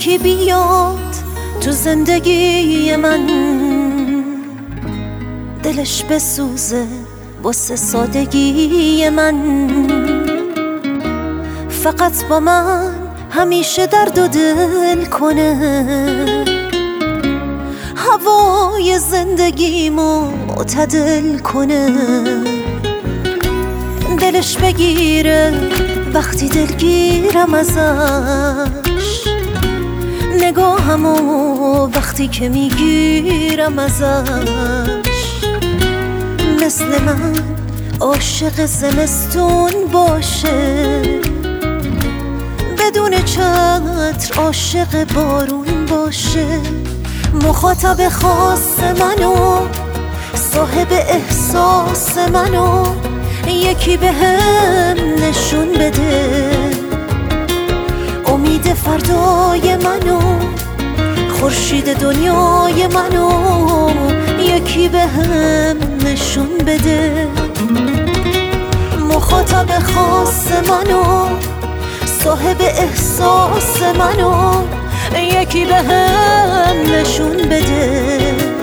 یکی بیاد تو زندگی من، دلش بسوزه واسه سادگی من، فقط با من همیشه درد و دل کنه، هوای زندگیمو معتدل کنه، دلش بگیره وقتی دلگیرم ازش، نگاهمو وقتی که میگیرم ازش، مثل من عاشق زمستون باشه، بدون چتر عاشق بارون باشه، مخاطب خاص منو، صاحب احساس منو، یکی به هم نشون بده، امید فردای منو، خورشید دنیای منو، یکی به هم نشون بده، مخاطب خاص منو، صاحب احساس منو، یکی به هم نشون بده،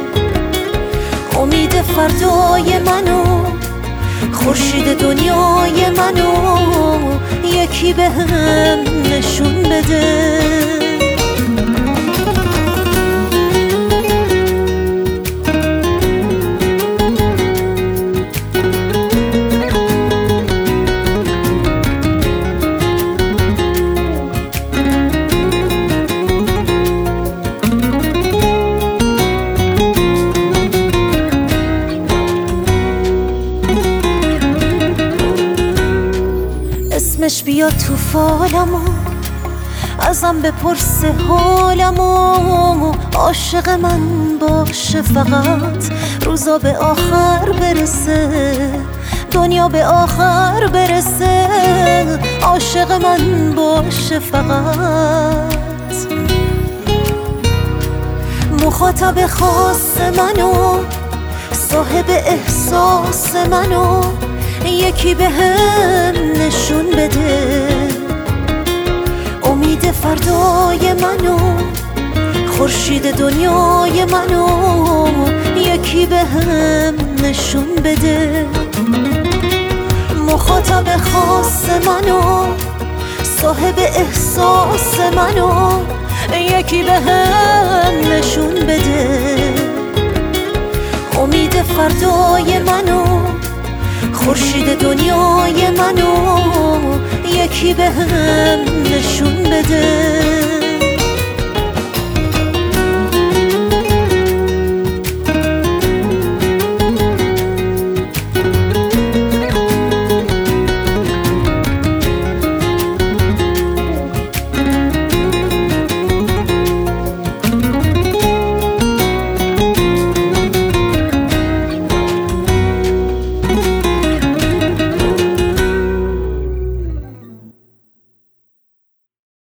امید فردای منو، خورشید دنیای منو، یکی به هم نشون بده. اسمش بیاد تو فالمو، ازم بپرسه حالمو، عاشق من باشه فقط، روزا به آخر برسه، دنیا به آخر برسه، عاشق من باشه فقط، مخاطب خاص منو، صاحب احساس منو، یکی به هم نشون بده، امید فردای منو، خورشید دنیای منو، یکی به هم نشون بده، مخاطب خاص منو، صاحب احساس منو، یکی به هم نشون بده، امید فردای منو، خورشید دنیای منو، یکی به هم نشون بده.